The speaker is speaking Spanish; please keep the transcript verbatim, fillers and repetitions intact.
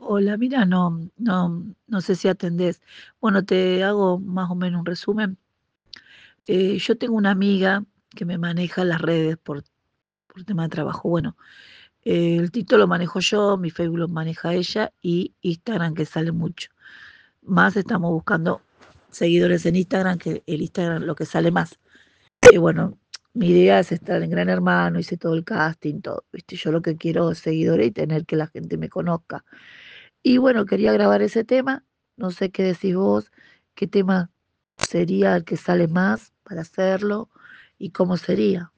Hola, mira, no, no, no sé si atendés. Bueno, te hago más o menos un resumen. Eh, yo tengo una amiga que me maneja las redes por, por tema de trabajo. Bueno, eh, el TikTok lo manejo yo, mi Facebook lo maneja ella y Instagram que sale mucho. Más estamos buscando seguidores en Instagram, que el Instagram lo que sale más. Y bueno, mi idea es estar en Gran Hermano, hice todo el casting, todo, ¿viste? Yo lo que quiero es seguidores y tener que la gente me conozca. Y bueno, quería grabar ese tema, no sé qué decís vos, qué tema sería el que sale más para hacerlo y cómo sería.